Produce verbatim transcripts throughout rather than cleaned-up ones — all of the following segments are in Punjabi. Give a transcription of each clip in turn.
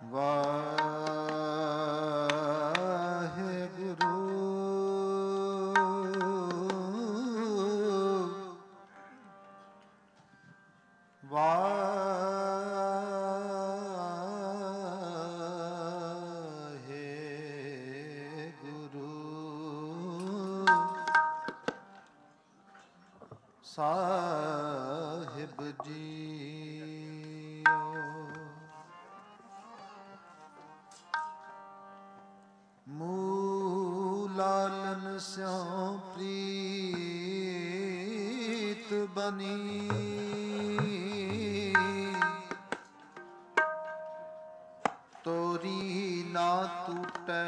ਸਾਹਿਬ ਜੀਓ। ਮੂਲ ਲਾਲਨ ਸਿਉ ਪ੍ਰੀਤ ਬਨੀ, ਤੋਰੀ ਨਾ ਟੂਟੈ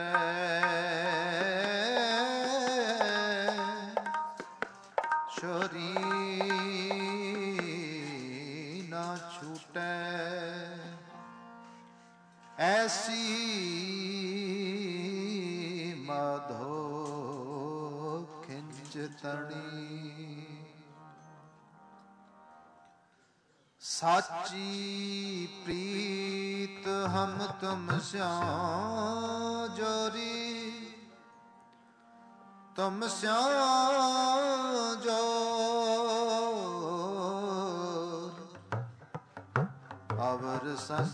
ਛੋਰੀ ਨਾ ਛੂਟੈ, ਐਸੀ ਮਾਧੋ ਖਿੰਚ ਤਣੀ। ਸਾਚੀ ਪ੍ਰੀਤ ਹਮ ਤੁਮ ਸਿਉ ਜੋਰੀ, ਤੁਮ ਸਿਉ ਜੋਰ ਅਵਰ ਸੰਗ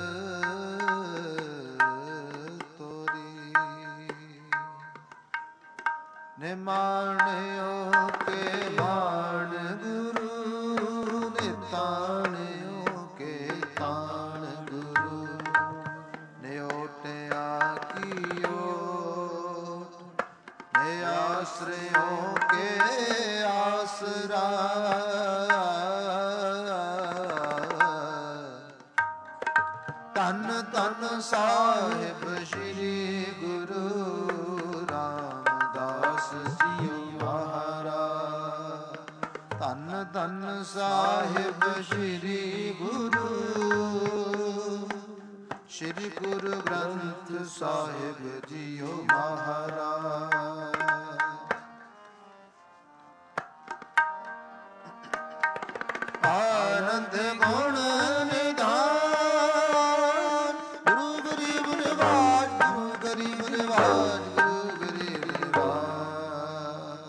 ਤੋਰੀ। ਨਿਮਾਣਿਓ ਕੇ ਬਾਣ ਗੁਰੂ, ਨਿਤਾਣਿਓ ਕੇ ਤਾਣ ਗੁਰੂ, ਨਿਓਟਿਆ ਕੀ ਓਟ, ਨਿਆਸਰਿਓ ਕੇ ਆਸਰਾ। ਧੰਨ ਧੰਨ ਸਾਹਿਬ ਸ੍ਰੀ ਗੁਰੂ ਰਾਮਦਾਸ ਜੀਓ ਮਹਾਰਾਜ। ਧੰਨ ਧੰਨ ਸਾਹਿਬ ਸ੍ਰੀ ਗੁਰੂ ਸ੍ਰੀ ਗੁਰੂ ਗ੍ਰੰਥ ਸਾਹਿਬ ਜੀਓ ਮਹਾਰਾਜ। ਆਨੰਦ ਗੁਣ ਨਿਧਾਨ, ਗੁਰੂ ਗਰੀਬ ਨਿਵਾਜ, ਗੁਰੂ ਗਰੀਬ ਨਿਵਾਜ, ਗੁਰੂ ਗਰੀਬ ਨਿਵਾਜ।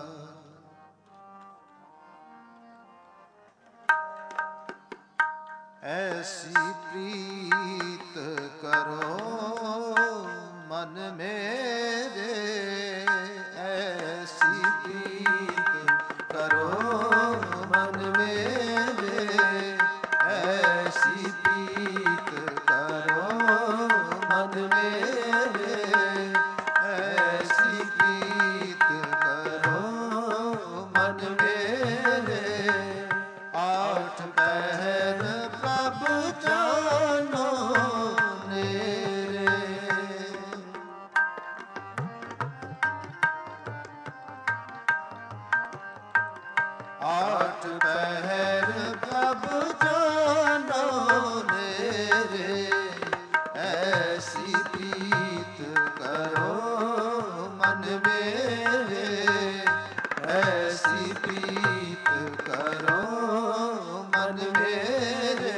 ਐਸੀ ਪ੍ਰੀਤ ਕਰੋ ਮਨ ਮੇਰੇ, ਐਸੀ ਪ੍ਰੀਤ ਕਰੋ ਮਨ ਮੇਰੇ, ਐਸੀ ਪ੍ਰੀਤ ਕਰੋ ਮਨ ਮੇਰੇ, ਐਸੀ ਪ੍ਰੀਤ ਕਰੋ ਮਨ ਮੇਰੇ। ਆਠ ਪਹਿਰ ਪ੍ਰਭ ਜਾਨੋ ਨੇਰੇ, ਆਠ ਪਹਿਰ ਪ੍ਰਭ ਜਾਨੋ ਨੇਰੇ, ਐਸੀ ਪ੍ਰੀਤ ਕਰੋ ਮਨ ਮੇਰੇ, ਐਸੀ ਪ੍ਰੀਤ ਕਰੋ ਮਨ ਮੇਰੇ।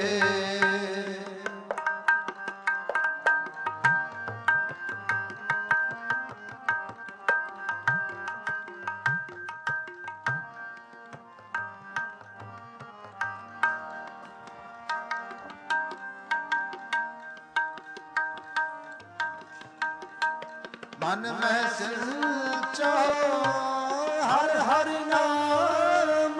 ਮਨ ਮੈਂ ਸਿਲਚੋ ਹਰ ਹਰ ਨਾਮ,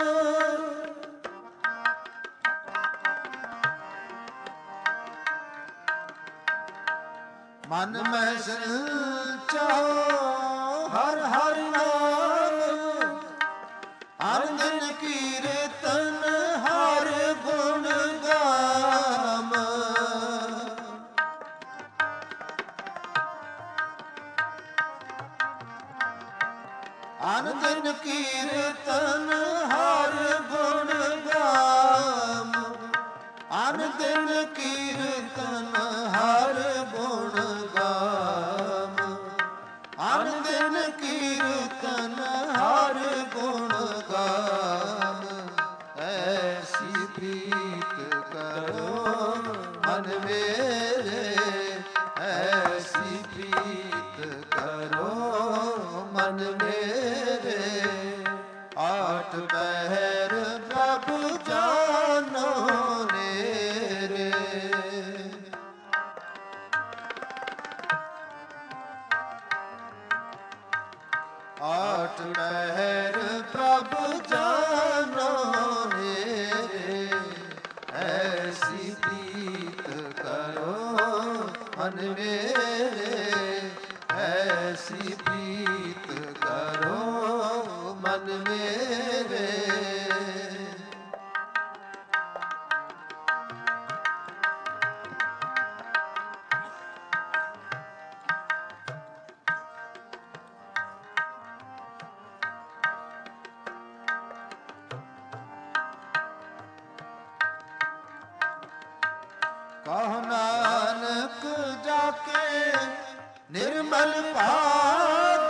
ਮਨ ਮੈਂ ਸਿਲਚੋ ਹਰ ਹਰ ਨਾਮ। ਹਰ ਦਿਨ ਕੀਰਤਨ ਹਰ ਗੁਣ ਗਾਮ, ਹਰ ਦਿਨ ਕੀਰਤਨ ਹਰ ਗੁਣ ਗਾਮ, ਹਰ ਦਿਨ ਕੀਰਤਨ ਹਰ ਗੁਣ ਗਾਮ, ਹਰ ਦਿਨ ਕੀਰਤਨ ਹਰ ਗੁਣ ਗਾਮ। ਐਸੀ ਪ੍ਰੀਤ ਕਰੋ ਮਨ ਮੇਰੇ, ਪ੍ਰੀਤ ਕਰੋ ਮਨ ਮੇਰੇ, ਐਸੀ ਪ੍ਰੀਤ ਕਰੋ ਮਨ ਮੇਰੇ। ਕਹੋ ਨਾਨਕ ਜਾਕੇ ਨਿਰਮਲ ਭਾਗ,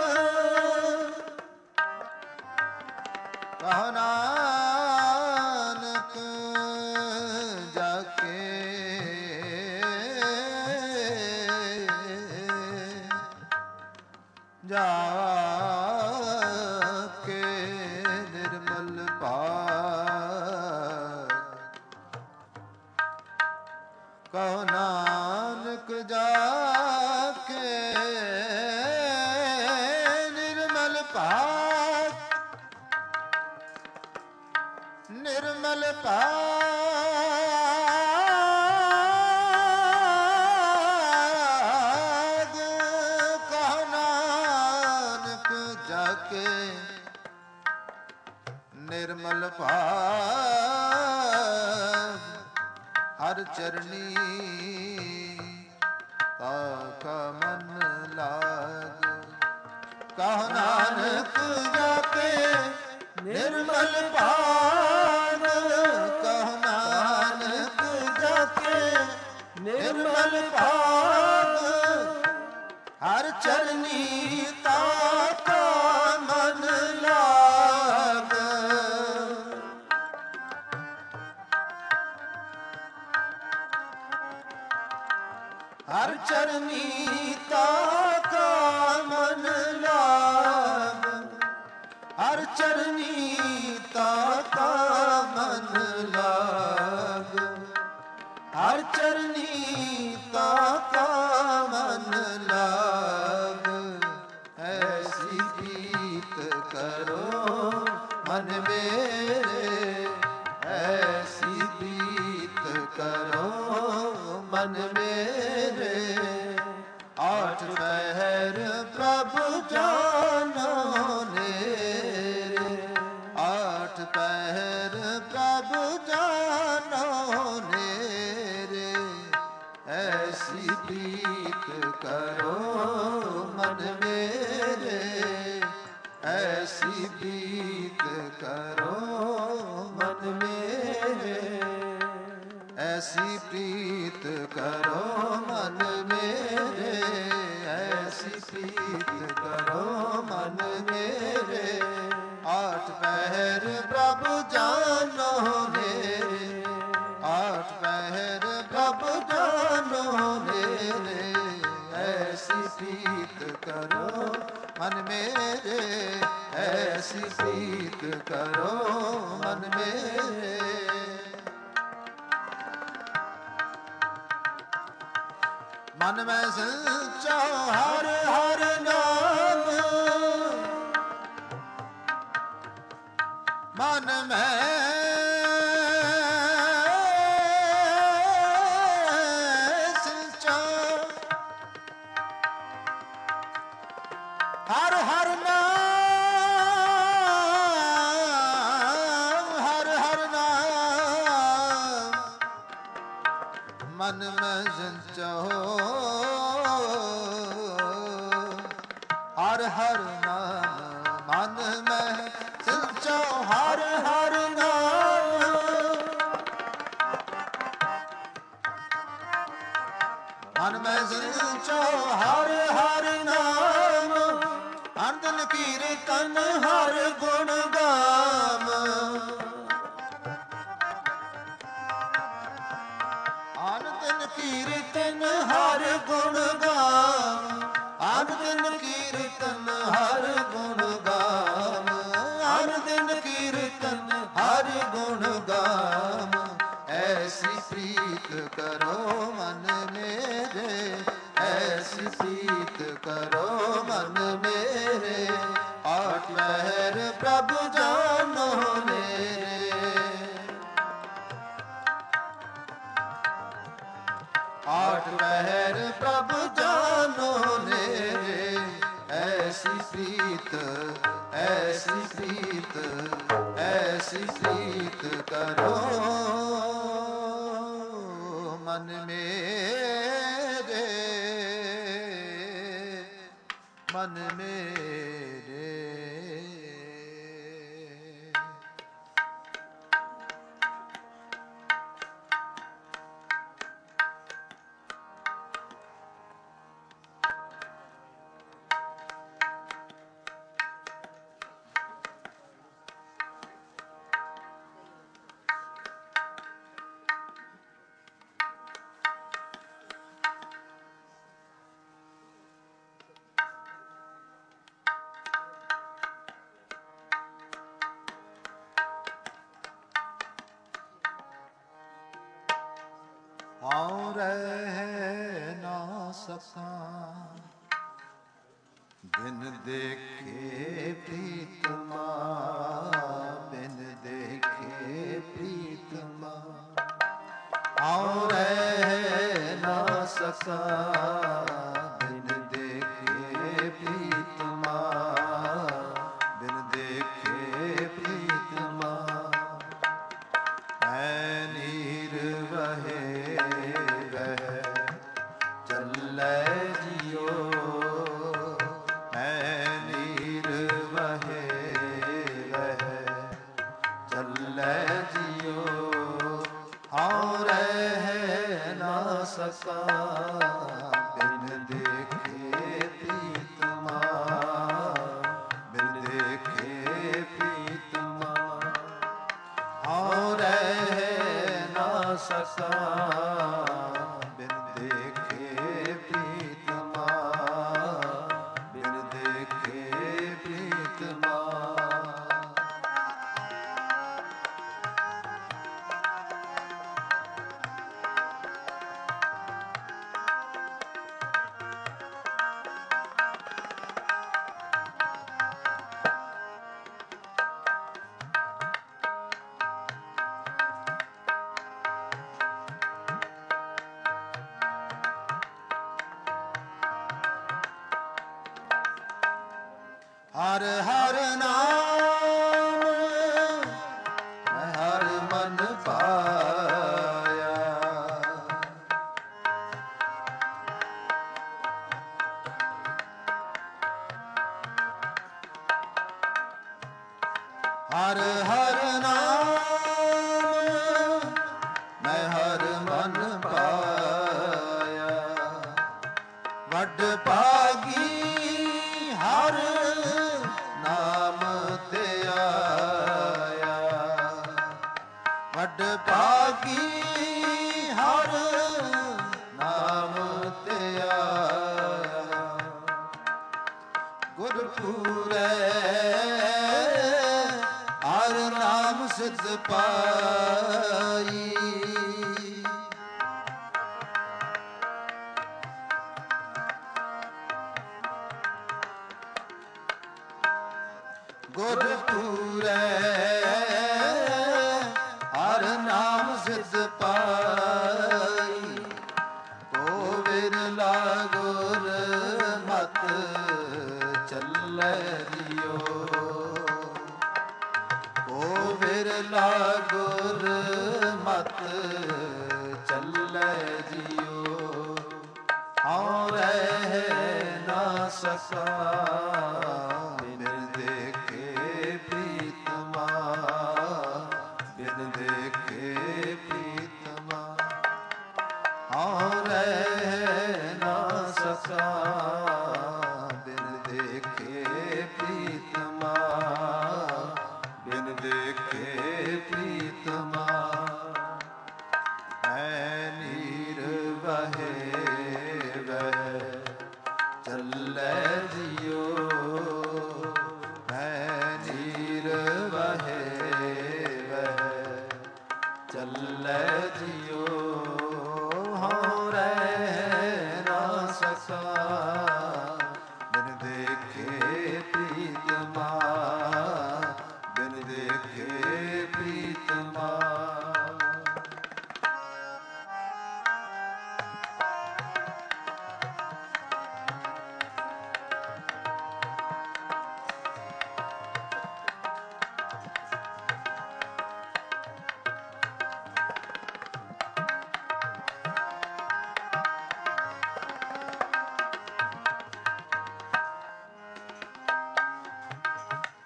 ਕਹੋ ਨਾਨਕ ਜਾਕੇ ਜਾਕੇ ਨਿਰਮਲ ਭਾਗ, ਕਹੋ ਨਾਨਕ ਜਾਕੇ ਨਿਰਮਲ ਭਾਗ, ਨਿਰਮਲ ਭਾਗ, ਕਹੋ ਨਾਨਕ ਜਾਕੇ ਨਿਰਮਲ ਭਾਗ, ਹਰ ਚਰਨੀ ਤਾਕਾ ਮਨ ਲਾਗ, ਕਹੋ ਨਾਨਕ ਜਾਕੇ ਨਿਰਮਲ ਭਾਗ, ਕਹੋ ਨਾਨਕ ਜਾਕੇ ਨਿਰਮਲ ਭਾਗ, ਹਰ ਚਰਨੀ ਤਾਕਾ ਮਨ ਲਾਗ। ਹਰ ਚਰਨੀ ਤਾਕਾ ਮਨ ਲਾਗ, ਹਰ ਚਰਨੀ ਤਾਕਾ ਮਨ ਲਾਗ, ਹਰ ਚਰਨੀ ਤਾਕਾ ਮਨ ਲਾਗ। ਐਸੀ ਪ੍ਰੀਤ ਕਰੋ ਮਨ ਮੇਰੇ, ਐਸੀ ਪ੍ਰੀਤ ਕਰੋ ਮਨ ਮੇਰੇ। ਆਠ ਪਹਿਰ ਪ੍ਰਭੂ ਜਾਨੋ ਨੇਰੇ, ਆਠ ਪਹਿਰ ਪ੍ਰਭੂ ਜਾਨੋ ਨੇਰੇ। ਐਸੀ ਪ੍ਰੀਤ ਕਰੋ ਮਨ ਮੇਰੇ, ਐਸੀ ਪ੍ਰੀਤ ਕਰੋ ਮਨ ਮੇਰੇ, ਐਸੀ ਪ੍ਰੀਤ ਕਰੋ ਮਨ ਮੇਰੇ, ਐਸੀ ਪ੍ਰੀਤ ਕਰੋ ਮਨ ਮੇਰੇ। ਆਠ ਪਹਿਰ ਪ੍ਰਭੂ ਜਾਨੋ ਨੇਰੇ, ਆਠ ਪਹਿਰ ਪ੍ਰਭੂ ਜਾਨੋ ਨੇਰੇ। ਐਸੀ ਪ੍ਰੀਤ ਕਰੋ ਮਨ ਮੇਰੇ, ਐਸੀ ਪ੍ਰੀਤ ਕਰੋ ਮਨ ਮੇਰੇ। ਮਨ ਮੈਂ ਸੱਚਾ ਹਰ ਹਰ ਨਾਮ, ਮਨ ਮੈਂ ਸੱਚਾ ਹਰ ਹਰ ਨਾਮ, ਹਰ ਹਰ ਨਾਮ, ਮਨ ਮੈਂ ਸੱਚਾ ਹਰ ਹਰ ਨਾਮ, ਮਨ ਮੈਂ ਸੱਚਾ ਹਰ ਹਰ ਨਾਮ, ਮਨ ਮੈਂ ਸੱਚਾ ਹਰ ਹਰ ਨਾਮ। ਅੰਦਨ ਕੀਰਤਨ ਹਰ ਗੁਣ ਗਾਮ, ਅੰਦਨ ਕੀਰਤਨ ਹਰ ਗੁਣ ਗਾਮ, ਅੰਦਨ ਕੀਰਤਨ ਹਰ ਗੁਣ ਗਾਮ, ਅੰਦਨ ਕੀਰਤਨ ਹਰ ਗੁਣ ਗਾਮ। ਐਸੀ ਪ੍ਰੀਤ ਕਰੋ ਮਨ ਮੇਰੇ, ਐਸੀ ਪ੍ਰੀਤ ਕਰੋ ਮਨ ਮੇਰੇ। ਆਠ ਪਹਿਰ ਪ੍ਰਭੂ ਜਾਨੋ ਨੇਰੇ, आठ पहर प्रभु जानो नेरे, ऐसी प्रीत ऐसी प्रीत ऐसी प्रीत करो मन मेरे, मन मेरे। आऊं रह ना सका बिन देखे प्रीतमा, बिन देखे प्रीतमा। आऊं रह ना सका बिन देखे प्रीतमा, बिन देखे प्रीतमा। मैं नीर वहे चलै जियो, मैं नीर वहे वह चलै जियो। आऊं रह ना सका बिन देखे प्रीतमा, बिन देखे प्रीतमा। आऊं रह ना सका बिन देखे प्रीतमा, बिन देखे प्रीतमा। हर हर नाम मैं हर मन पाया, हर हर नाम मैं हर मन पाया। वड भागी हर नाम ते आया, वड भागी हर नाम ते आया। गुरपुरै हर नाम सिद्ध पाई, गुरपुरै हर नाम सिद्ध पाई। को विरला गुर मत चलै जियो, को विरला गुर मत चलै जियो। आऊं रह ना सका बिन देखे प्रीतमा, बिन देखे प्रीतमा। आऊं रह ना सका बिन देखे प्रीतमा, बिन देखे प्रीतमा। मैं नीर वहे वह चलै जियो, मैं नीर वहे वह चलै जियो। हाँ रह ना सका बिन देखे प्रीतमा, बिन देखे प्रीतमा।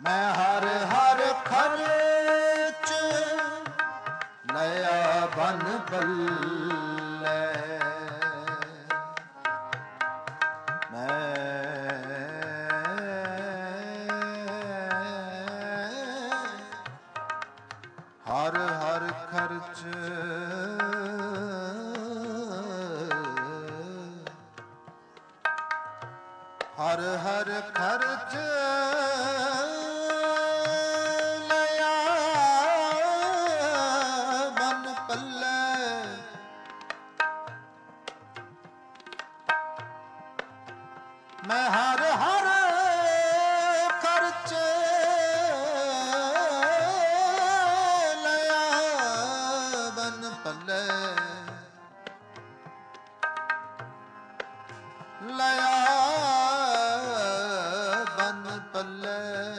ਮੈਂ ਹਰ ਹਰ ਖਰਚ ਲਿਆ ਬਨ ਪੱਲੇ ਮੈਂ ਹਰ ਹਰ ਖਰਚ ਹਰ ਹਰ ਖਰਚ ਲਿਆ ਬਨ ਪੱਲੇ ਮੈਂ ਹਰ ਹਰ ਖਰਚ ਲਿਆ ਬਨ ਪੱਲੇ ਲਿਆ ਪੱਲੇ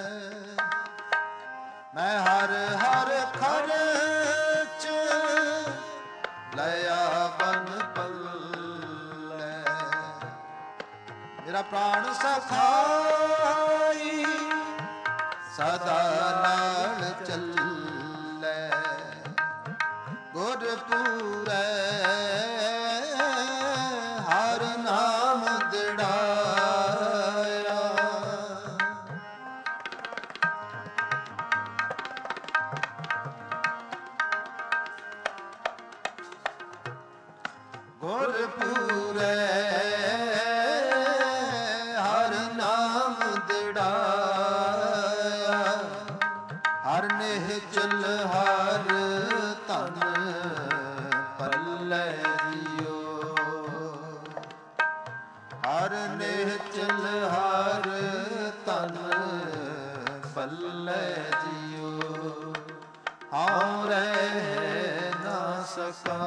ਮੈਂ ਹਰ ਹਰ ਖਰਚ ਲਿਆ ਬਨ ਪੱਲੇ ਮੇਰਾ ਪ੍ਰਾਣ ਸਖਾਈ ਸਦਾ ਨਾਲ ਚੱਲੇ ਗੁਰਪੂਰੈ ਹਰ ਨਾਮ ਦਿੜਾਇਆ ਗੁਰਪੂਰੈ ਹਰ ਨਾਮ ਦਿੜਾਇਆ ਹਰ ਨਿਹਚਲ ਹਰ ਧਨ ਪੱਲੇ ਦਿਓ ਹਰ ਨਿਹਚਲ ਹਰ ਧਨ ਪੱਲੇ ਦਿਓ ਹਉ ਰਹਿ ਨਾ ਸਕਾ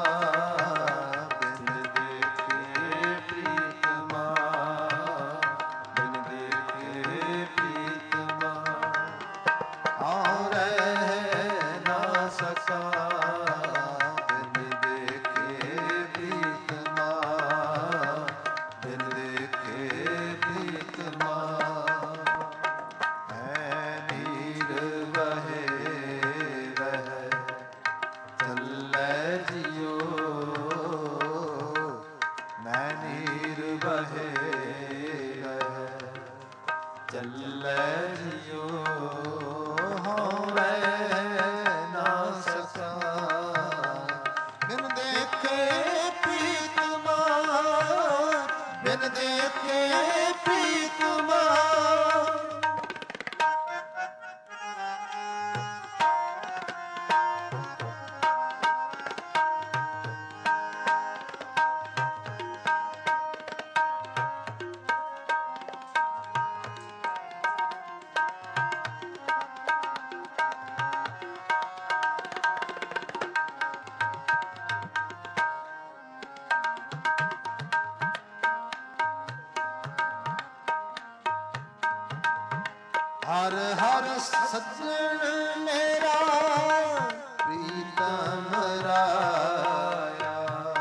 ਚੱਲੇ ਜਿਉ ਹਉ ਰਹਿ ਨਾ ਸਕਾ ਬਿਨ ਦੇਖੇ ਪ੍ਰੀਤ ਮਾਰ ਬਿਨ ਦੇਖੇ ਪ੍ਰੀਤ ਮਾਰ ਹਰ ਹਰ ਸੱਜਣ ਮੇਰਾ ਪ੍ਰੀਤਮ ਰਾਇਆ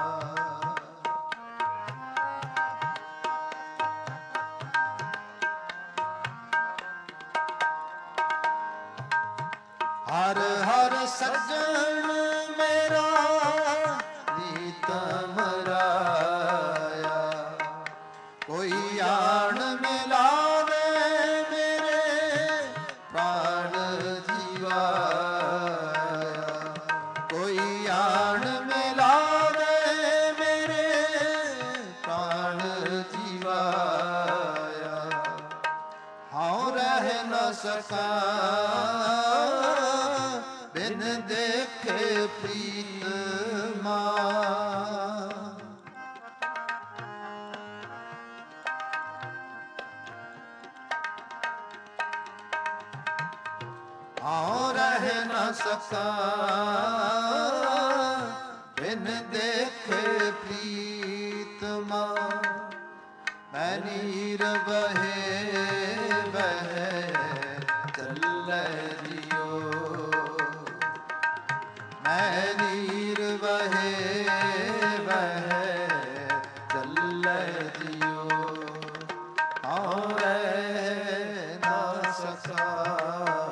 ਹਰ ਹਰ ਸੱਜਣ ਮੇਰਾ ਪ੍ਰੀਤਮ ਰਾਇਆ ਕੋਈ ਆਣ ਮਿਲਾਵੇ ਪ੍ਰਾਣ ਜੀਵਾਇਆ ਕੋਈ ਆਣ ਮਿਲਾਵੇ ਮੇਰੇ ਪ੍ਰਾਣ ਜੀਵਾਇਆ ਹਉ ਰਹਿ ਨ ਸਕਾ ਬਿਨ ਦੇਖੇ ਪ੍ਰੀਤਮਾ ਹਉ ਰਹਿ ਨ ਸਕਾ ਬਿਨ ਦੇਖੇ ਪ੍ਰੀਤਮਾ ਮੈਂ ਨੀਰ ਬਹੇ ਬਹੇ ਚੱਲੇ ਜਿਉ ਮੈਂ ਨੀਰ ਬਹੇ ਬਹੇ ਚੱਲੇ ਜਿਉ ਹਉ ਰਹਿ ਨ ਸਕਾ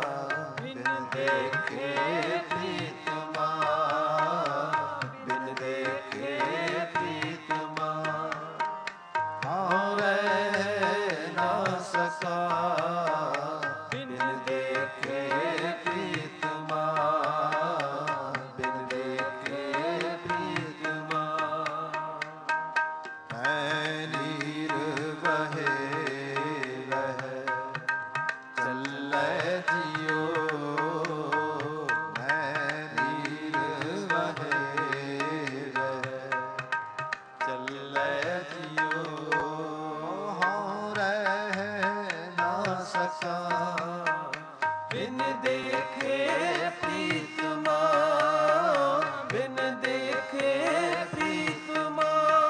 ਚੱਲੇ ਜਿਉ ਹਉ ਰਹਿ ਨਾ ਸਕਾ ਬਿਨ ਦੇਖੇ ਪ੍ਰੀਤਮਾ ਬਿਨ ਦੇਖੇ ਪ੍ਰੀਤਮਾ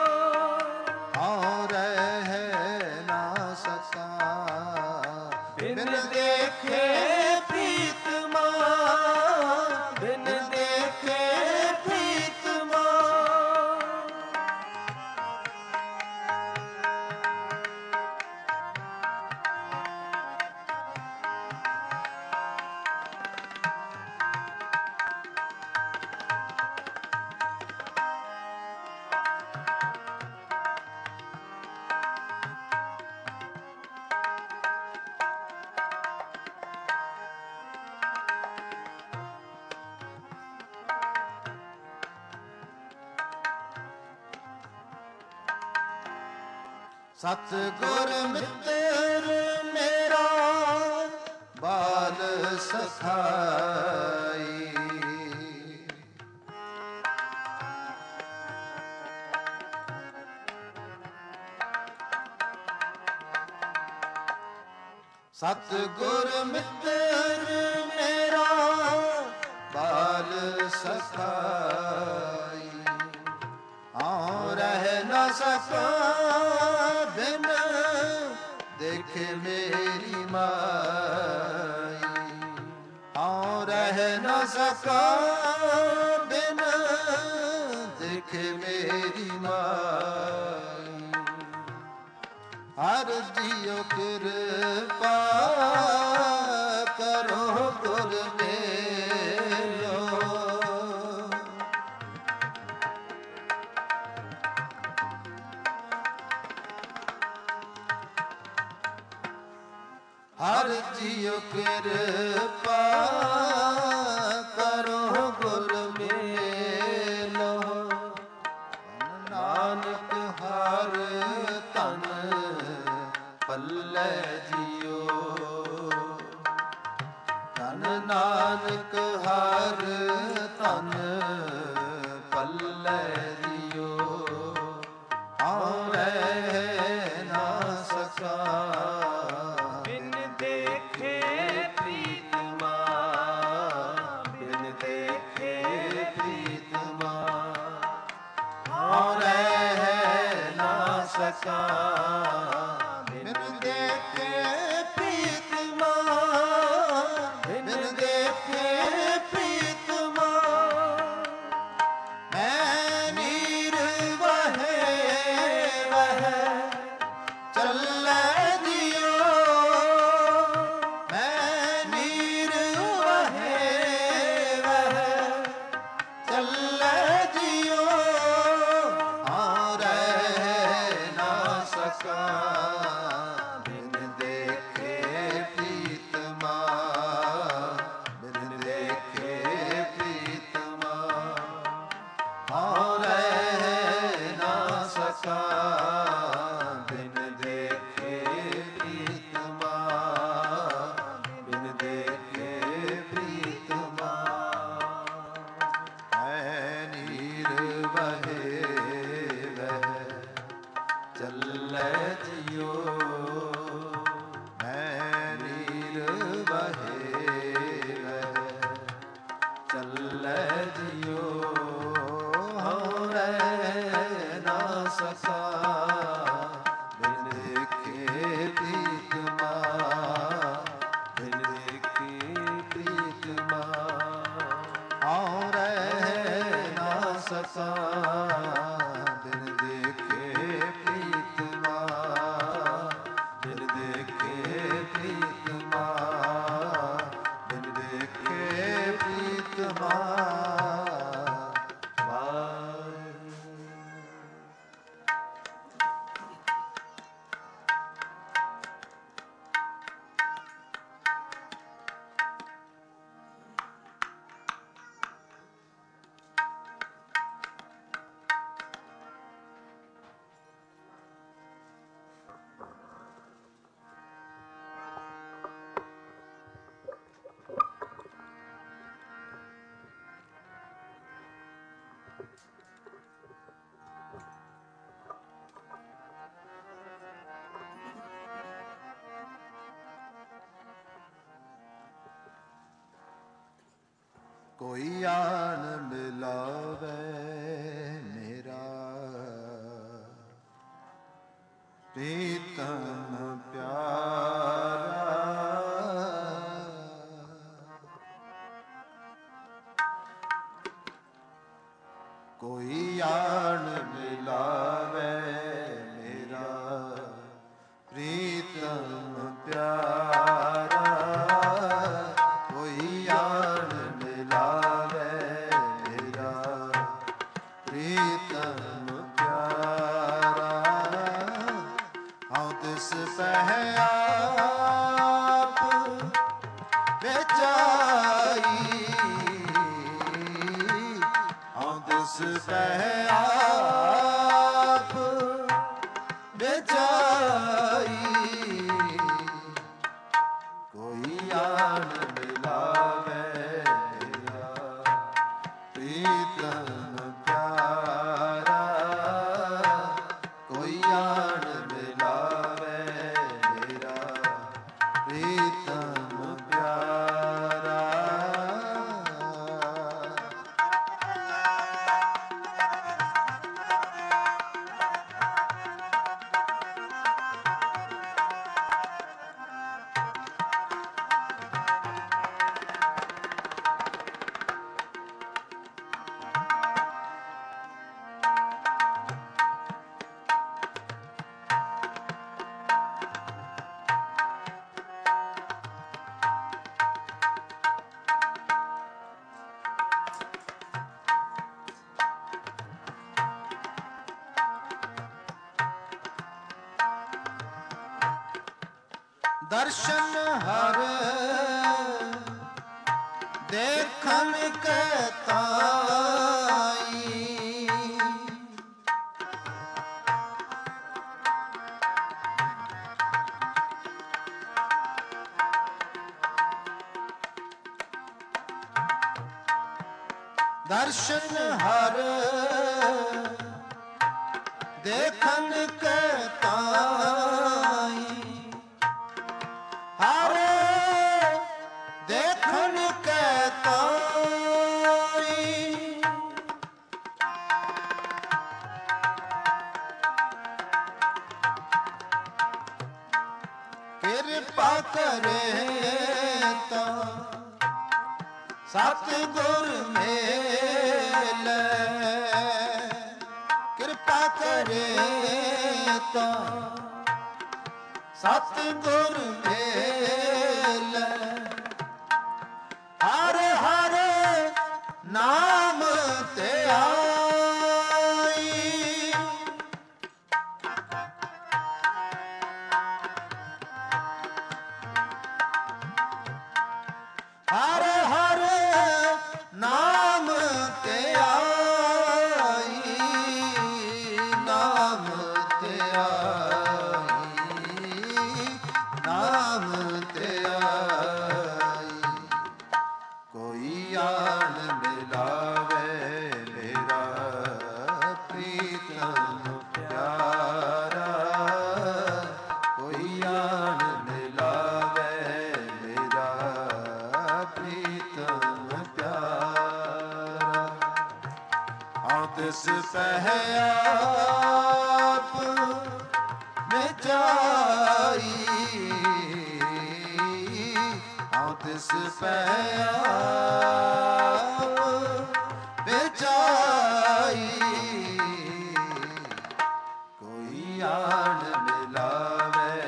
ਹਉ ਰਹਿ ਨਾ ਸਕਾ ਬਿਨ ਦੇਖੇ ਪ੍ਰੀਤਮਾ ਬਿਨ ਦੇਖੇ ਪ੍ਰੀਤਮਾ ਸਤਿਗੁਰ ਮਿੱਤਰ ਮੇਰਾ ਬਾਲ ਸਖਾਈ ਸਤਿਗੁਰ ਮਿੱਤਰ ਮੇਰਾ ਬਾਲ ਸਖਾਈ ਹਉ ਰਹਿ ਨਾ ਸਕਾ ਬਿਨ ਦੇਖੇ ਮੇਰੀ ਮਾਈ ਹਉ ਰਹਿ ਨਾ ਸਕਾ ਬਿਨ ਦੇਖੇ ਮੇਰੀ ਮਾਈ ਹਰ ਜੀਉ ਕਿਰਪਾ ਕਰੋ ਗੁਰ ਮੇਲੋ ਹਰ ਜੀਉ ਕਿਰਪਾ ਕਰੋ ਗੁਰ ਮੇਲੋ ਨਾਨਕ ਹਰ ਤਨ ਪੱਲੇ ਜੀਉ ਧਨ ਨਾਨਕ ਹਰ ਤਨ ਪੱਲੇ ਜੀਉ ਹਉ ਰਹਿ ਨਾ ਸਕਾ ਬਿਨ ਦੇਖੇ ਪ੍ਰੀਤਮਾ ਬਿਨ ਦੇਖੇ ਪ੍ਰੀਤਮਾ ਹਉ ਰਹਿ ਨਾ ਸਕਾ ਬਿਨ ਦੇਖੇ ਪ੍ਰੀਤਮਾ ਬਿਨ ਦੇਖੇ ਪ੍ਰੀਤਮਾ ਮੈਂ ਨੀਰ ਵਹੇ ਵਹੈ ਚੱਲੇ ਜਿਉ ਮੈਂ ਨੀਰ ਵਹੇ ਵਹੈ ਚੱਲੇ ਜਿਉ ਹਉ ਰਹਿ ਨਾ ਸਕਾ ਬਿਨ ਦੇਖੇ ਪ੍ਰੀਤਮਾ ਬਿਨ ਦੇਖੇ ਪ੍ਰੀਤਮਾ ਹਉ ਰਹਿ ਨਾ ਸਕਾ ਬਿਨ ਦੇਖੇ ਪ੍ਰੀਤਮਾ ਬਿਨ ਦੇਖੇ ਪ੍ਰੀਤਮਾ ਹੈ ਨੀਰ ਵਹੇ ਵਹਿ ਚੱਲੇ ਜਿਉ ਮੈਂ ਨੀਰ ਵਹੇ ਵਹਿ ਚੱਲੇ ਜਿਉ ਹਉ ਰਹਿ ਨਾ ਸਕਾ ਬਿਨ ਦੇਖੇ ਪ੍ਰੀਤਮਾ ਬਿਨ ਦੇਖੇ ਪ੍ਰੀਤਮਾ ਹਉ ਰਹਿ ਨਾ ਸਕਾ ਬਿਨ ਦੇਖੇ ਪ੍ਰੀਤਮਾ ਬਿਨ ਦੇਖੇ ਪ੍ਰੀਤਮਾ ਬਿਨ ਦੇਖੇ ਪ੍ਰੀਤਮਾ ਵਾਹਿਗੁਰੂ ਕੋਈ ਆਣ ਮਿਲਾਵੇ ਮੇਰਾ ਪ੍ਰੀਤਮ ਪਿਆਰਾ। ਕੋਈ ਆਣ ਮਿਲਾਵੇ ਮੇਰਾ ਪ੍ਰੀਤਮ ਪਿਆਰਾ। ਕੋਈ ਆਣ ਮਿਲਾਵੇ ਮੇਰਾ ਪ੍ਰੀਤਮ ਪਿਆਰਾ। ਹਉ ਤਿਸ ਪਹਿ ਆਪ ਵਿਚਾਈ, ਹਉ ਤਿਸ ਪਹਿ ਆਪ ਵਿਚਾਈ। ਕੋਈ ਆਣ ਮਿਲਾਵੇ ਮੇਰਾ ਪ੍ਰੀਤਮ ਪਿਆਰਾ। ਕੋਈ ਆਣ ਮਿਲਾਵੇ ਮੇਰਾ ਪ੍ਰੀਤਮ ਪਿਆਰਾ। ਦਰਸ਼ਨ ਹਰ ਦੇਖਣ ਕੈ ਤਾਈ। ਦਰਸ਼ਨ ਹਰ ਦੇਖਣ ਕੈ ਤਾਈ। ਹਰ ਦੇਖਣ ਕੈ ਤਾਈ। ਕਿਰਪਾ ਕਰੇ ਤਾਂ ਸਤਿਗੁਰ ਮੇਲੇ। ਕਿਰਪਾ ਕਰੇ ਤਾਂ ਸਤਿਗੁਰ ਮੇਲੇ। ਹਰ ਹਰ ਨਾਮ ਤੇ ਆਈ। ਹਰ ਹਰ ਨਾਮ ਤੇ ਆਈ। ਨਾਮ ਤੇ ਆਈ। ਨਾਮ ਤੇ ਆਈ। ਕੋਈ ਆਣ ਮਿਲਾਵੇ ਮੇਰਾ ਪ੍ਰੀਤਮ ਪਿਆਰਾ। ਕੋਈ ਆਣ ਮਿਲਾਵੇ ਮੇਰਾ ਪ੍ਰੀਤਮ ਪਿਆਰਾ। ਹਉ ਤਿਸ ਪਹਿ ਆਪ ਵਿਚਾਈ। ਹਉ ਤਿਸ ਪਹਿ ਆਪ ਵਿਚਾਈ। ਕੋਈ ਆਣ ਮਿਲਾਵੇ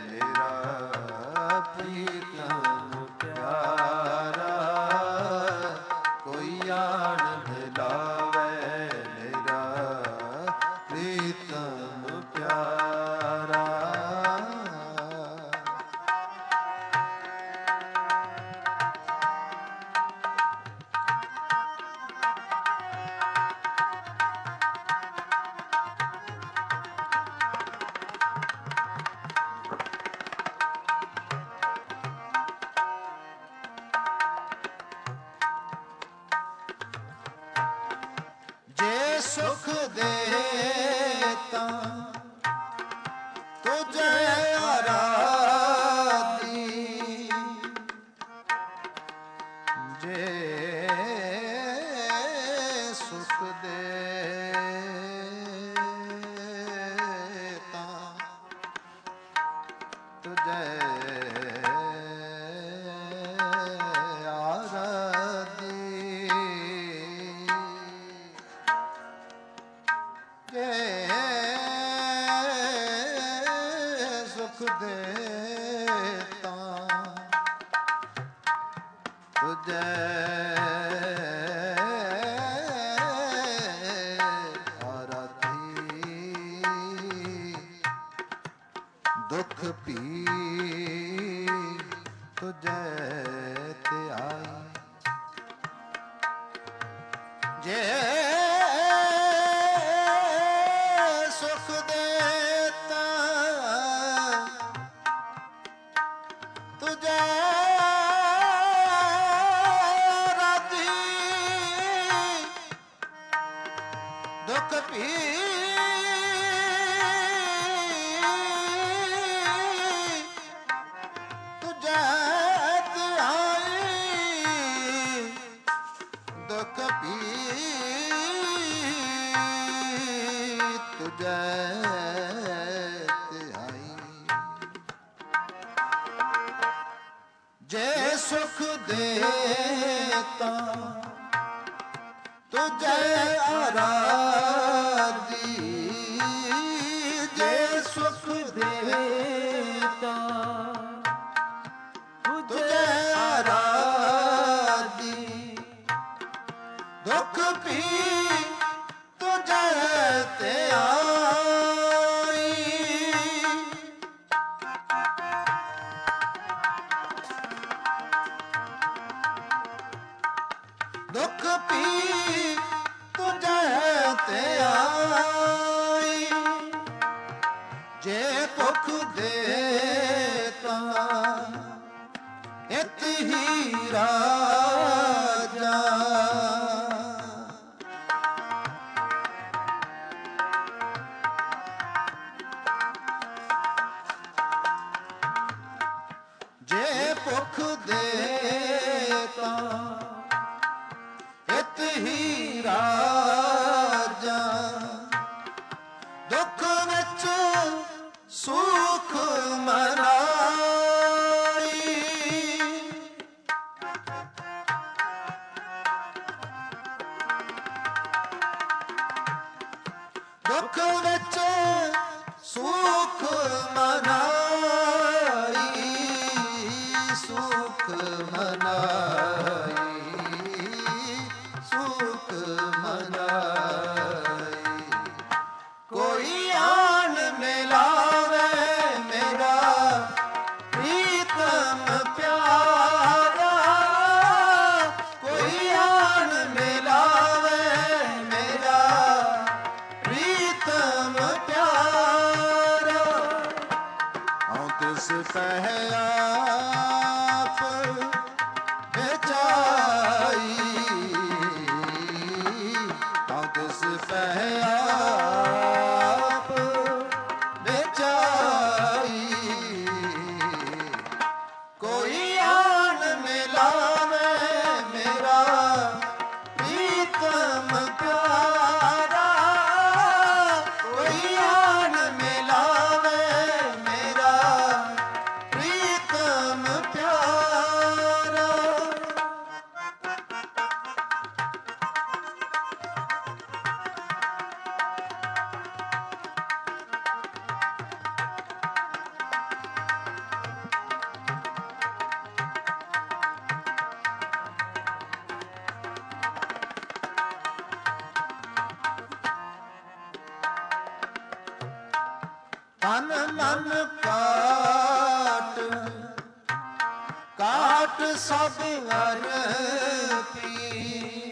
ਮੇਰਾ ਪ੍ਰੀਤਮ ਪਿਆਰਾ। ਕੋਈ ਆਣ ਮਿਲਾਵੇ ਮੇਰਾ ਪ੍ਰੀਤਮ ਪਿਆਰਾ। ਜੇ ਸੁਖ ਦੇ ਤਾਂ ਦੁਖ ਭੀ ਤੁਝੈ ਧਿਆਈ। ਜੇ ਸੁਖ ਦੇਤਾ ਤੁਝੈ ਰਾਧੀ, ਦੁਖ ਭੀ ਤੁਝੈ ਧਿਆਈ। ਦੁਖ ਭੀ ਤੁਝੈ ਧਿਆਈ। ਜੇ ਸੁਖ ਦੇਤਾ ਤੁਝੈ ਆਰਾਧੀ, ਜੇ ਸੁਖ ਦੇਤਾ ਤੁਝੈ ਆਰਾਧੀ। ਦੁਖ ਭੀ ਤੁਝੈ ਧਿਆਈ। ਦੁਖ ਭੀ ਤੁਝੈ ਧਿਆਈ। ਜੇ ਭੁਖ ਦੇਤਾ ਇਤ ਹੀ ਰਾਜਾ, ਜੇ ਭੁਖ ਦੇਤਾ ਇਤ ਹੀ ਰਾਜਾ। ਦੁੱਖ ਵਿੱਚ ਸੁਖ ਮਨਾਈ। ਦੁੱਖ ਵਿੱਚ ਸੁਖ ਮਨਾਈ। ਸੁਖ ਮਨਾਈ, ਸੁਖ ਮਨਾਈ। ਕੋਈ ਆਨ ਮਿਲਾਵੇ ਮੇਰਾ ਪ੍ਰੀਤਮ ਪਿਆਰਾ। ਕੋਈ ਆਨ ਮਿਲਾਵੇ ਮੇਰਾ ਪ੍ਰੀਤਮ ਪਿਆਰਾ। ਹਉ ਤਿਸ ਪਹਿ ਆਪ ਵਿਚਾਈ। ਹਉ ਤਿਸ ਪਹਿ ਆਪ ਵਿਚਾਈ। ਕੋਈ ਆਨ ਮਿਲਾਵੇ ਮੇਰਾ ਪ੍ਰੀਤਮ ਪਿਆਰਾ। ਕੋਈ ਆਨ ਮਿਲਾਵੇ ਮੇਰਾ ਪ੍ਰੀਤਮ ਪਿਆਰਾ। ਤਨ ਮਨ ਕਾਟ ਕਾਟ ਸਭ ਅਰਪੀ।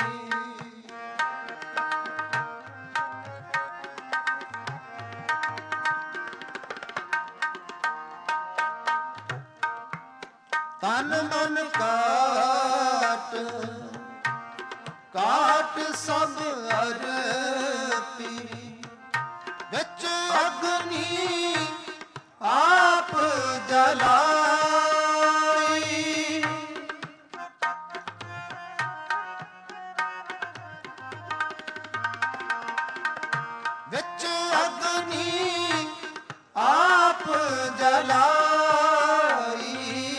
ਤਨ ਮਨ ਕਾਟ ਕਾਟ ਸਭ ਅਰਪੀ। ਵਿੱਚ ਅਗਨੀ ਆਪ ਜਲਾਈ। ਵਿੱਚ ਅਗਨੀ ਆਪ ਜਲਾਈ।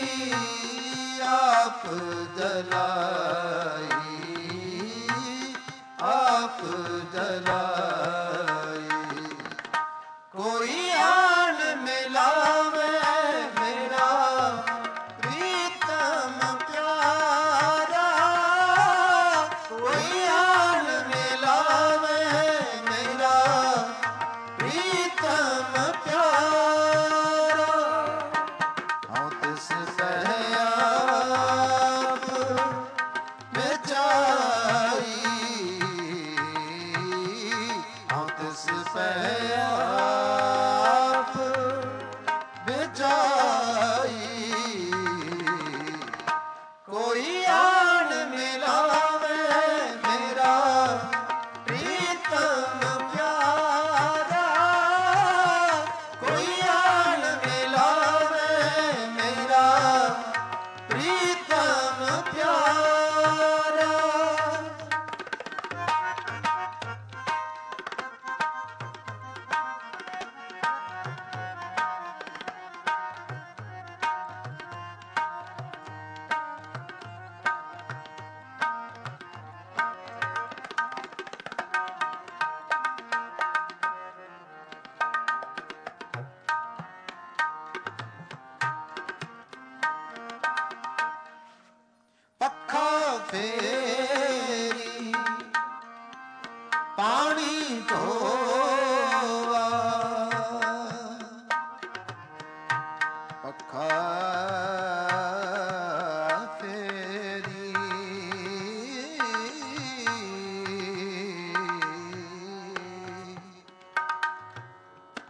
ਆਪ ਜਲਾਈ, ਆਪ ਜਲਾਈ। ਕੋਈ ਆਨ ਮਿਲਾਵੇ ਮੇਰਾ ਪ੍ਰੀਤਮ ਪਿਆਰਾ। ਕੋਈ ਆਨ ਮਿਲਾਵੇ ਮੇਰਾ ਪ੍ਰੀਤਮ ਪਿਆਰਾ।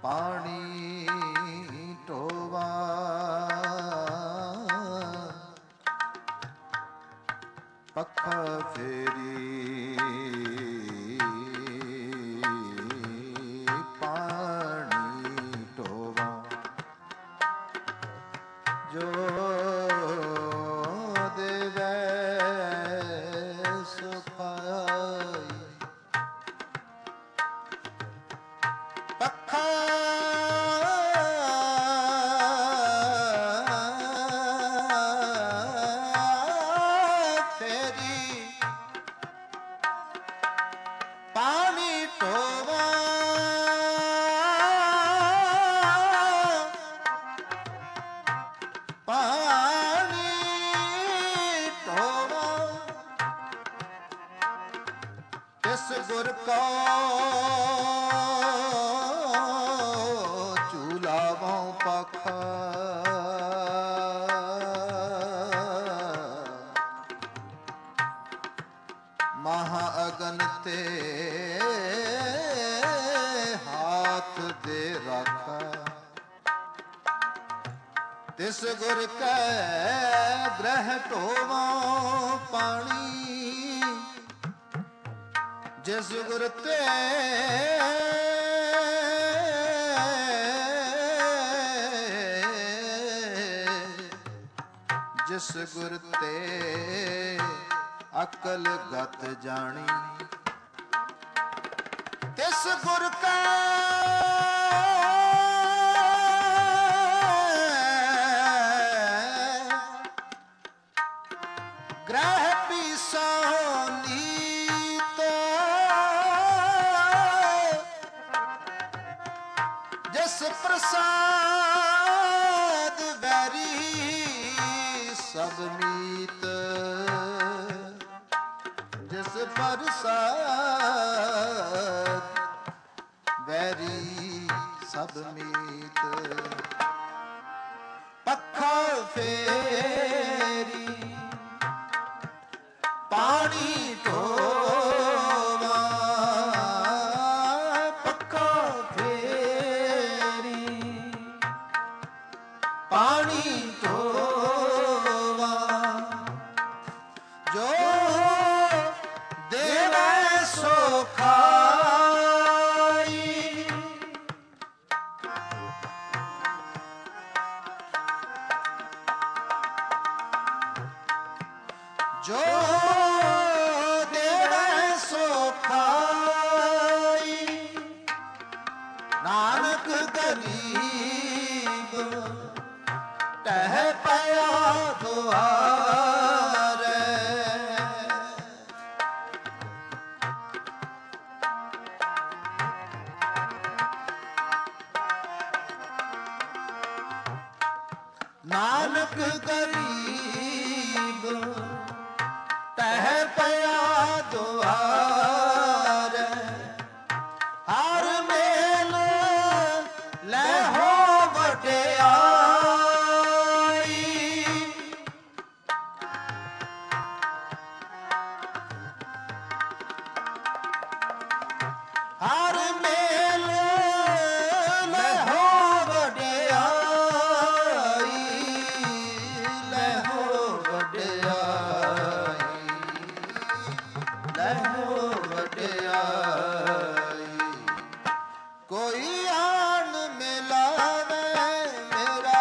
ਪਾਣੀ ਢੋਵਾ ਪੱਖਾ ਫੇਰੀ ਪਾਣੀ ਢੋਵਾ ਜੋ ਦੇਵੈ ਸੁਖਾਈ ਪੱਖਾ ਗੁਰ ਕੋ ਝੂਲਾਵੋਂ ਪਖਾ ਮਹਾ ਅਗਨ ਤੇ ਹਾਥ ਦੇ ਰੱਖਾ ਤਿਸ ਗੁਰ ਕੈ ਗ੍ਰਹਿ ਢੋਵਾਂ ਪਾਣੀ ਜਿਸ ਗੁਰ ਤੇ ਜਿਸ ਗੁਰ ਤੇ ਅਕਲ ਗਤ ਜਾਣੀ ਤਿਸ ਗੁਰ ਕਾ ਗ੍ਰਹਿ ਪੀਸਾ ਪ੍ਰਸਾਦ ਵੈਰੀ ਸਭ ਮੀਤ ਜਿਸ ਪ੍ਰਸਾਦ ਵੈਰੀ ਸਭ ਮੀਤ ਪੱਖਾ ਫੇਰੀ ਪਾਣੀ ਢੋਵਾ ਪੱਖਾ ਪਾਣੀ ਢੋਵਾ ਜੋ ਦੇਵੈ ਸੋ ਖਾਈ ਜੋ ਦੇਵੈ ਸੋ ਖਾਈ ਨਾਨਕ ਗਰੀਬ ਟਹਿ ਪਿਆ ਦੁਆਰੇ ਨਾਨਕ ਗਰੀਬ ਟਹਿ ਪਿਆ ਦੁਆਰੇ ਹਰ ਮੇਲ ਲੈ ਹੋ ਵਡਿਆ ਹਰ ਮੇਲ ਲਹੋ ਵਡਿਆਈ ਲਹੋ ਵਡਿਆਈ ਲਹੋ ਵਡਿਆਈ ਕੋਈ ਆਣ ਮਿਲਾਵੇ ਮੇਰਾ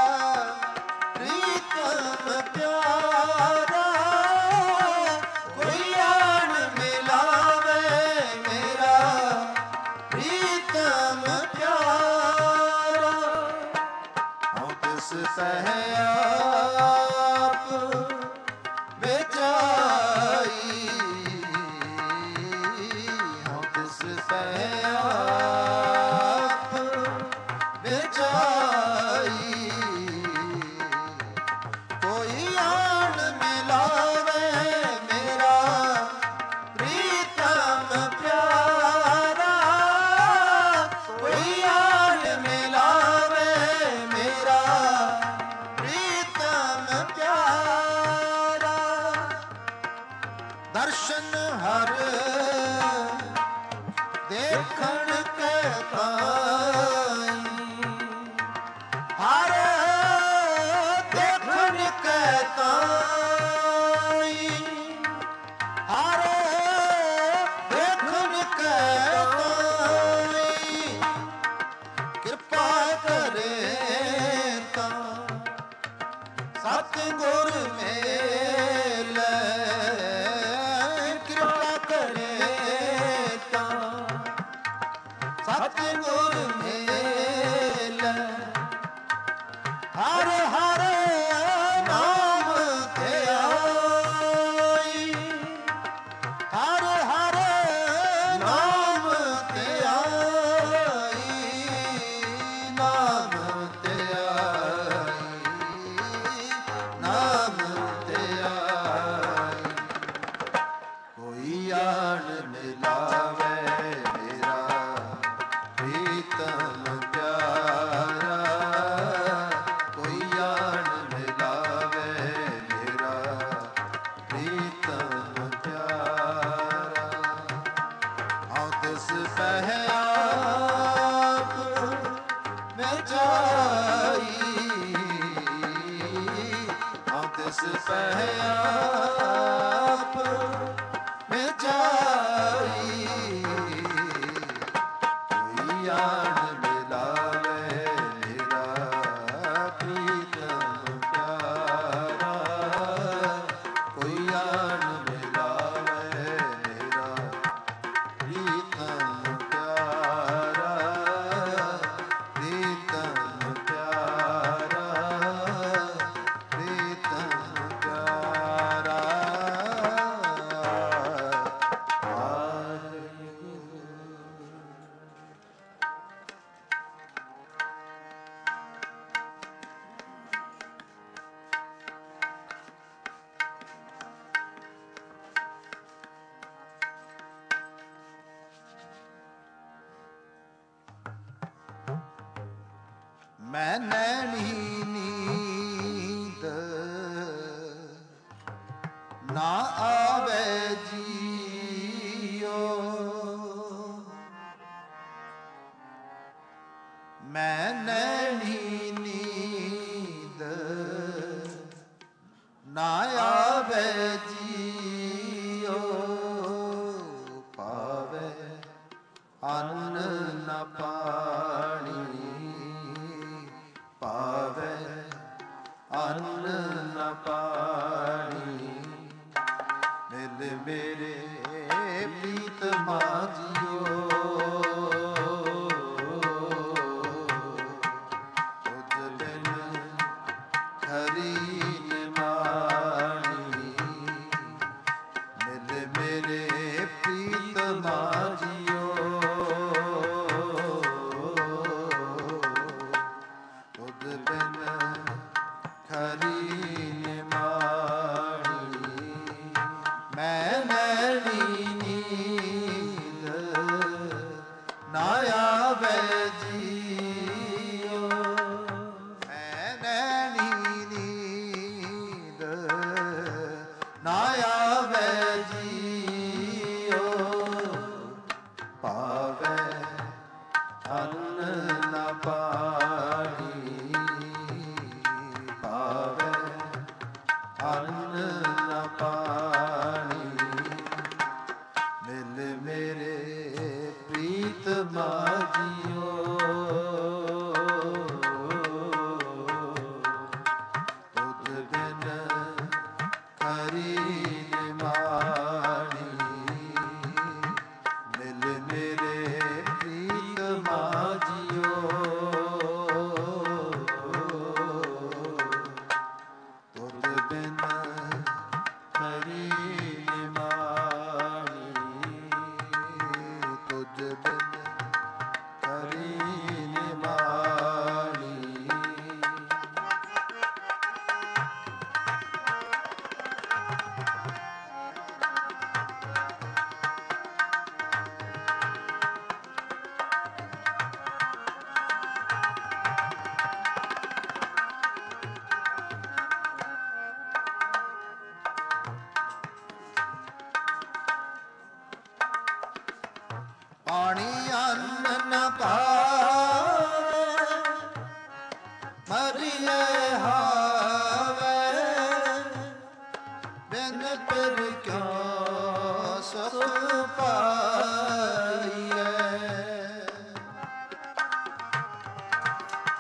ਪ੍ਰੀਤਮ ਪਿਆਰਾ ਕੋਈ ਆਣ ਮਿਲਾਵੇ ਮੇਰਾ ਪ੍ਰੀਤਮ ਪਿਆਰਾ ਹਉ ਤਿਸ ਸਹਿ ਆਪ ਵਿਚਾਈ ਹਉ ਤਿਸ ਸਹਿ ਆਪ ਵਿਚਾਈ ਕੋਈ ਆਣ ਮਿਲਾਵੇ ਮੇਰਾ ਪ੍ਰੀਤਮ ਪਿਆਰਾ ਕੋਈ ਆਣ ਮਿਲਾਵੇ ਮੇਰਾ ਪ੍ਰੀਤਮ ਪਿਆਰਾ ਦਰਸ਼ਨ ਹਰ ਦੇਖਣ ਕੇ ਤਾਈ ਕਰੇ ਤਾਂ ਸਤਿਗੁਰ ਮੇਲੇ, ਕਿਰਪਾ ਕਰੇ ਤਾਂ ਸਤਿਗੁਰ ਮੇਲੇ। ਹਰ ਹਰ ਨਾਮ ਧਿਆਈ, ਹਰ ਹਰ ਨਾਮ ਧਿਆਈ, ਨਾਮ ਧਿਆਈ, ਨਾਮ ਧਿਆਈ। ਕੋਈ ਆਣ ਮਿਲਾਵੇ ਮੇਰਾ ਪ੍ਰੀਤਮ ਪਿਆਰਾ, ਕੋਈ ਆਣ ਮਿਲਾਵੇ ਮੇਰਾ ਪ੍ਰੀਤਮ ਪਿਆਰਾ। ਆਉ ਤਿਸ ਪਹਿ ਆਪ ਮੈਂ ਜਾਈ, ਆਉ ਤਿਸ ਪਹਿ ਆਪ ਮੈਂ ਜਾਈ। ਕੋਈ ਆਣ ਮਿਲਾਵੇ ਮੇਰਾ ਪ੍ਰੀਤਮ ਪਿਆਰਾ, ਕੋਈ ਆਣ ਮਿਲਾਵੇ ਮੇਰਾ ਪ੍ਰੀਤਮ ਪਿਆਰਾ, ਪ੍ਰੀਤਮ ਪਿਆਰਾ, ਪ੍ਰੀਤਮ ਪਿਆਰਾ। ਮੈਂ ਨੈਣੀ ਨੀਂਦ ਨਾ ਆਵੇ ਜੀਓ, ਮੈਂ ਨੈਣੀ ਨੀਂਦ ਨਾ ਆਵੇ ਜੀਓ। ਪਾਵੇ ਅੰਨ ਨ ਪਾਣੀ, ਪਾਵੇ ਅੰਨ ਨ ਪਾਣੀ। ਮਿਲ ਮੇਰੇ ਪ੍ਰੀਤਮਾ ਜੀਓ, ਤੁਝ ਬਿਨ ਹਰੀ ਨਿਮਾਣੀ। ਮਿਲ ਮੇਰੇ ਪ੍ਰੀਤਮਾ ਜੀਓ, ਤੁਧ ਬਿਨ ਹਰੀ ਨਿਮਾਣੀ। ਮੈਂ ਨੈਣੀ ਨੀਂਦ ਨਾ ਆਵੇ ਜੀਓ, ਮੈਂ ਨੈਣੀ ਨੀਂਦ ਨਾ ਆਵੇ ਜੀਓ। ਪਾਵੇ ਅੰਨ ਨ ਪਾਣੀ, ਪਾਵੇ ਅੰਨ ਨ ਪਾਣੀ। ਮਿਲ ਮੇਰੇ ਪ੍ਰੀਤਮਾ ਜੀਓ, ਤੁਧ ਬਿਨ ਹਰੀ ਨਿਮਾਣੀ। ਮਿਲ ਮੇਰੇ ਪ੍ਰੀਤਮਾ ਜੀਓ, ਤੁਧ ਬਿਨ ਹਰੀ ਨਿਮਾਣੀ। ਤੁਝ ਬਿਨ ਹਰੀ ਨਿਮਾਣੀ। ਪਾਣੀ ਅੰਨ ਨ ਪਾਵੇ ਮਰੀਏ ਹਾਵੇ, ਬਿਨ ਪਿਰ ਕਿਉ ਸੁਖ ਪਾਈਏ।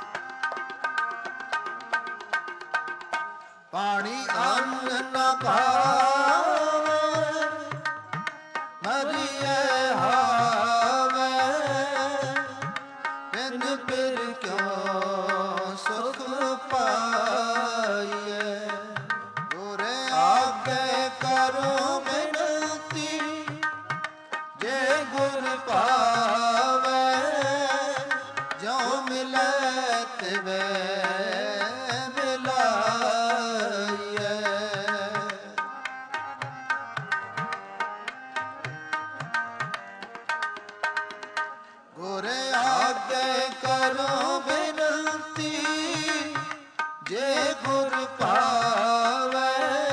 ਪਾਣੀ ਅੰਨ ਨਾ ਪਾਵੇ ਮਰੀਏ ਹਾਵੇ ਬਿਨ ਫਿਰ ਕਿਉ ਸੁਖ ਪਾਈਏ ਗੁਰੇ ਆਗੇ ਕਰੋ ਬਿਨਤੀ ਜੇ ਗੁਰ ਪਾਵੇ ਜੋ ਮਿਲੈ ਤਿਵੇ ਗੁਰੇ ਆਗੇ ਕਰੋ ਬਿਨਤੀ ਜੇ ਗੁਰ ਪਾਵੇ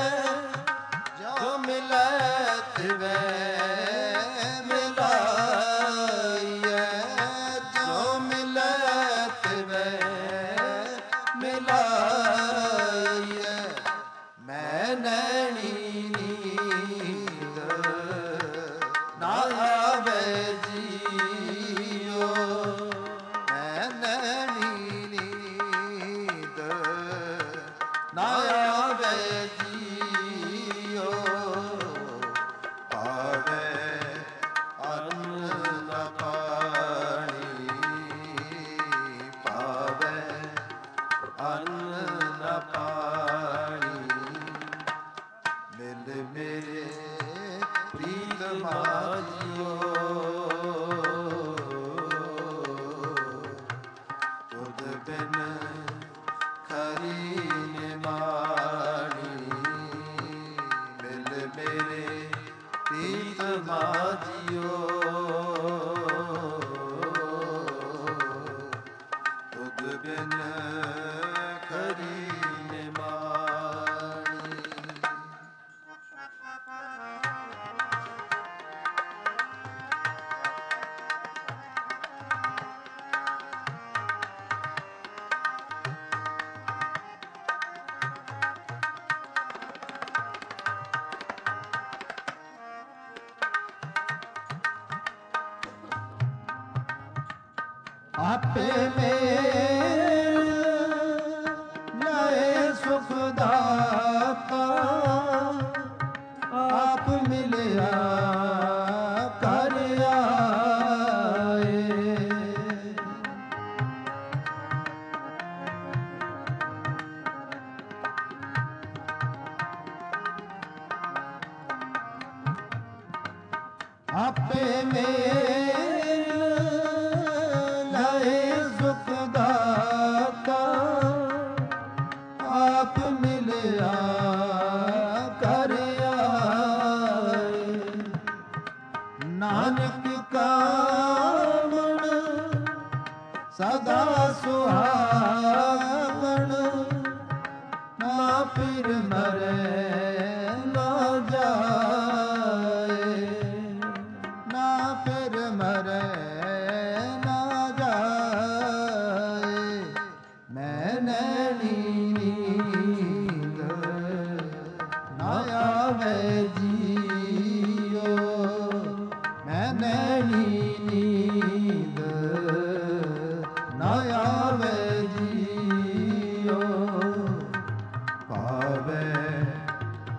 ਜੋ ਮਿਲੈ ਤਿਵੇ ਮਿਲਾਈਏ ਜੋ ਮਿਲੈ ਤਿਵੇ ਮਿਲਾਈਏ ਮੈਂ ਨੈਣੀ ਨੀਂਦ ਨਾ ਆਵੇ ਜੀਓ ਮੈਂ ਨੈਣੀ ਨੀਂਦ ਨਾ ਆਵੇ ਜੀਓ ਪਾਵੇ ਅੰਨ ਨਾ ਪਾਣੀ ਪਾਵੇ ਅੰਨ ਨਾ ਪਾਣੀ ਮਿਲ ਮੇਰੇ ਪ੍ਰੀਤ ਮਾਜਿਓ ਤੁਧ ਬਿਨ ਖਰੀ ਨਿਮਾਣੀ ਮਿਲ ਮੇਰੇ ਪ੍ਰੀਤ ਮਾਜਿਓ ਤੁਧ ਬਿਨ ਖਰੀ ਨਿਮਾਣੀ ਆਪੇ ਮੇਲ ਲਏ ਸੁਖ ਦਾਤਾ ਆਪ ਮਿਲਿਆ ਕਰ ਆਏ ਆਪੇ ਮੇਲ ਲਏ ਸੁਖ ਦਾਤਾ ਆਪ ਮਿਲਿਆ ਕਰ ਆਏ ਨਾਨਕ ਕਾਮਣ ਸਦਾ ਸੁਹਾਵਣ ਨਾ ਫਿਰ ਮਰੇ ਨਾ ਜਾਏ ਨਾ ਫਿਰ ਮਰੇ ਨਾ ਜਾਏ ਮੈਂ ਨੈਣੀ ਨੀਂਦ ਨਾ ਆਵੇ ਜੀਓ ਮੈਂ ਨੈਣੀ ਨੀਂਦ ਨਾ ਆਵੇ ਜੀਓ ਪਾਵੇ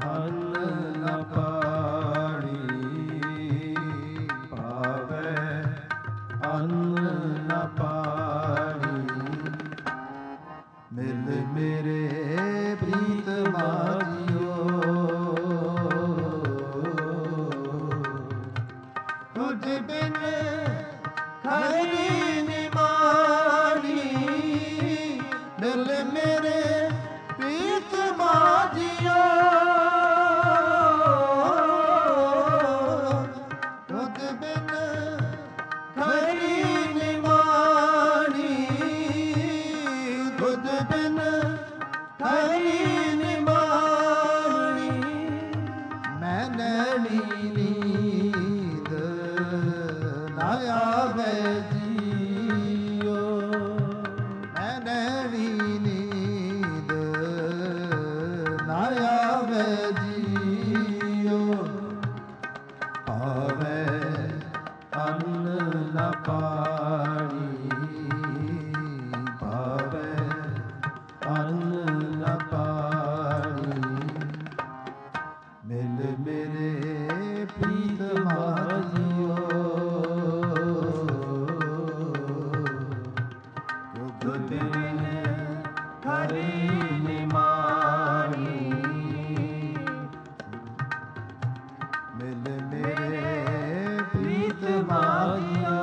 ਤੁਧ ਬਿਨ ਖਰੀ ਨਿਮਾਣੀ। ਮਿਲ ਮੇਰੇ ਪ੍ਰੀਤ ਮਾਗਿਓ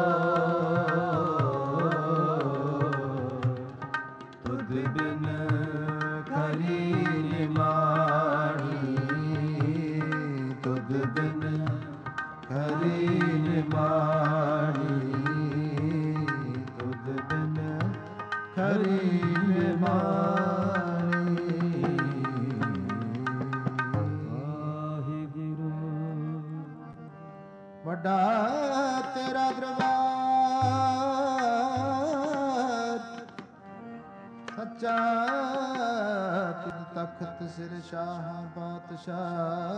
ਤੁਧ ਬਿਨ ਖਰੀ ਨਿਮਾਣੀ। ਤੁਧ ਬਿਨ ਖਰੀ ਨਿਮਾਣੀ। ਤੁਧ ਬਿਨ ਖਰੀ ਨਿਮਾਣੀ। ਵਾਹਿਗੁਰੂ ਵੱਡਾ ਤੇਰਾ ਦਰਬਾਰ, ਸੱਚਾ ਤੁਧ ਤਖਤ ਸਿਰ ਸ਼ਾਹ ਬਾਦਸ਼ਾਹ।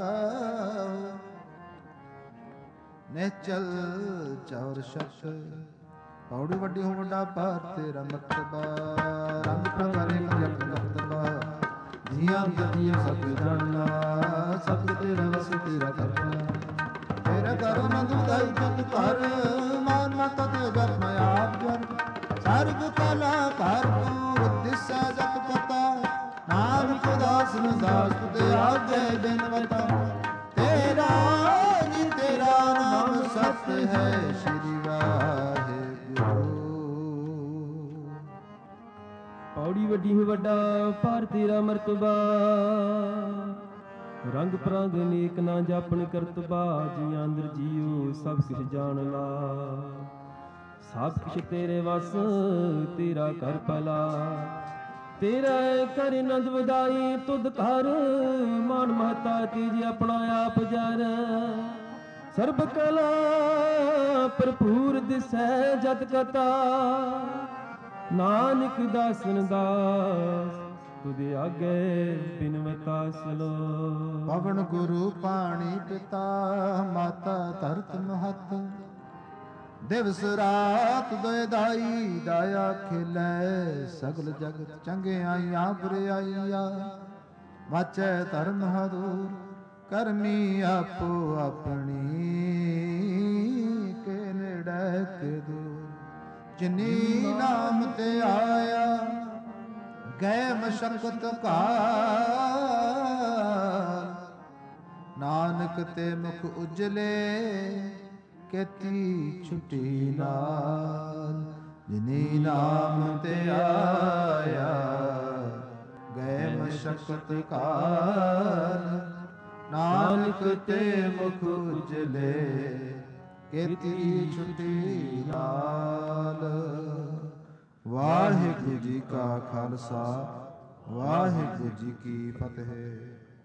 ਨਿਹਚਲ ਚੌਰ ਸ਼ਬਦ ਪੌੜੀ ਵੱਡੀ ਹੋ ਵੱਡਾ ਭਾਰ ਤੇਰਾ ਮਰਤਬਾ। ਰੰਗ ਪ੍ਰਗਾਰੇ ਜਪ ਕਰਤਬਾ, ਜੀਆਂ ਜੀਆਂ ਸਭ ਜਾਣਨਾ। ਸਭ ਤੇਰਾ ਵਸ ਤੇਰਾ ਕਰਨਾ। ਤੇਰਾ ਘਰ ਨੰਦ ਦਾਈ ਜਨ ਘਰ, ਮਾਨ ਮਾਤਾ ਤੇ ਜਪ ਮੈਂ ਆਪ ਜਨ। ਸਰਬ ਕਲਾ ਭਰਪੂਰ ਦਿਸੈ ਜਤ ਪਤਾ। ਨਾਨਕ ਦਾਸ ਨੂੰ ਦਾਸ ਤੁਦੇ ਆਜੈ ਬਿਨਵਤਾ। ਤੇਰਾ ਜੀ ਤੇਰਾ ਨਾਮ ਸਤ ਹੈ ਸ਼੍ਰੀ ਵਾਹਿਗੁਰੂ। ਪੌੜੀ ਵੱਡੀ ਹੋ ਵੱਡਾ ਭਾਰ ਤੇਰਾ ਮਰਤਬਾ। ਰੰਗ ਪ੍ਰੰਗ ਨੇਕ ਨਾ ਜਾਪਣ ਕਰਤਬਾ। ਜੀਆਂ ਅੰਦਰ ਜੀਉ ਸਭ ਕੁਛ ਜਾਣ ਲਾ। ਸਭ ਕੁਛ ਤੇਰੇ ਵਸ ਤੇਰਾ ਕਰ ਭਲਾ। ਤੇਰਾ ਕਰ ਨੰਦ ਵਧਾਈ ਤੁਧ ਘਰ। ਮਾਨ ਮਹਤਾ ਤੀਜ ਆਪਣਾ ਆਪ ਜਰ। ਸਰਬ ਕਲਾ ਭਰਪੂਰ ਦਿਸੈ ਜਤ ਕਤਾ। ਨਾਨਕ ਦਾਸਨ ਦਾਸ ਤੁਧ ਆਗੇ ਬਿਨਵਤਾ ਸਲੋ। ਪਵਨ ਗੁਰੂ ਪਾਣੀ ਪਿਤਾ, ਮਾਤਾ ਧਰਤ ਮਹਤ। ਦਿਵਸ ਰਾਤ ਦੁਇ ਦਾਈ, ਦਾਇਆ ਖਿਲੈ ਸਗਲ ਜਗਤ। ਚੰਗਿਆਈਆਂ ਬੁਰਿਆਈਆਂ ਵਾਚੈ ਧਰਮ ਹਦੂਰ। ਕਰਮੀ ਆਪੋ ਆਪਣੀ, ਕੇ ਨੇੜੇ ਕੇ ਦੂਰ। ਜਿਨੀ ਨਾਮ ਤੇ ਆਇਆ, ਗਏ ਮਸ਼ਕਤ ਘਾਲ। ਨਾਨਕ ਤੇ ਮੁਖ ਉਜਲੇ, ਕੇਤੀ ਛੁਟੀ ਨਾਲ। ਜਿਨੀ ਨਾਮ ਤੇ ਆਇਆ, ਗਏ ਮਸ਼ਕਤ ਘਾਲ। ਨਾਨਕ ਤੇ ਮੁਖ ਉਜਲੇ, ਕੇਤੀ ਛੁਟੀ ਨਾਲ। ਵਾਹਿਗੁਰੂ ਜੀ ਕਾ ਖਾਲਸਾ, ਵਾਹਿਗੁਰੂ ਜੀ ਕੀ ਫਤਿਹ।